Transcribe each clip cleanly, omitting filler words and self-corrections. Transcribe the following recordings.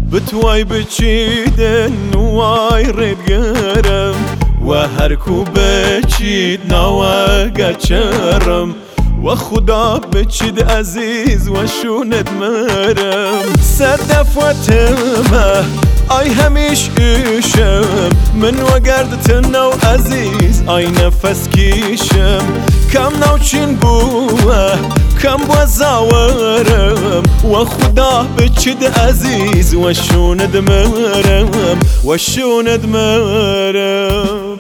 بتوای بچیدن وای ردگرم و هر کو بچید نواگا چرم و خدا بچید عزیز و شوند مرم صدف و تمه آی همیش ایشم من و گردتنو عزیز آی نفس کیشم کم نوچین بوه کم بو زاورم و خدا بچید عزیز و شوند مرم و شوند مرم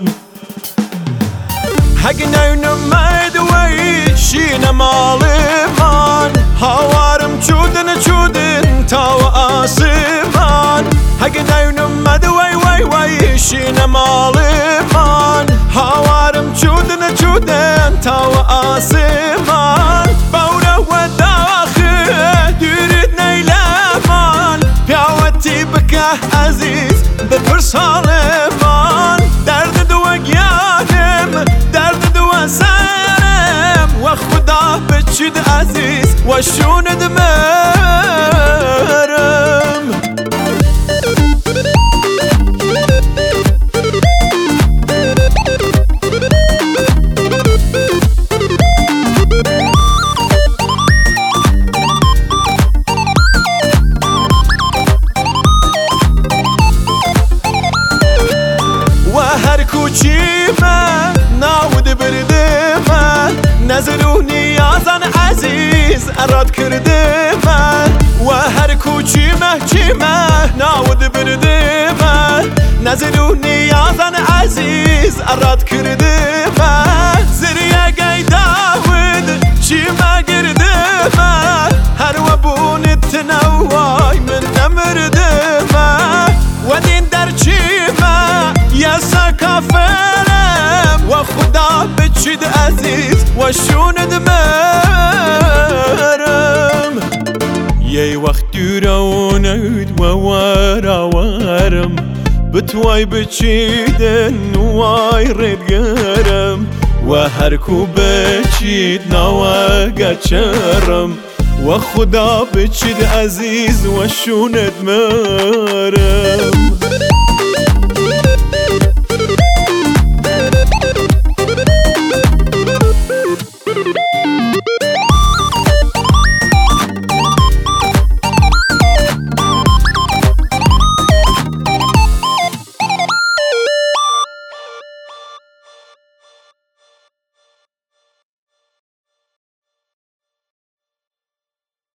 حق نمید وی شین مالمان هوارم چودن تا آسمان حق نمید وی شین مالمان هوارم چودن تا آسمان بوره و داخل دورید نیلمان پیاوتی بکه عزیز بپرس حالمان درد دو گیانم درد دو سرم و خدا بچید عزیز و شوند مرم کوچیمه ناود بردمه نظر نیازان عزیز اراد کردمه و هر کوچیمه ناود بردمه نظر نیازان عزیز اراد کردمه زریه گی داود چیمه گردمه هر و بونت نوای من نمردمه و دین در چیمه یسا کافرم و خدا بچید عزیز و شوند مرم یه وقت دورونید و وارم بتوای بچیدن وای ردگرم و هر کو بچید نواگا چرم و خدا بچید عزیز و شوند مرم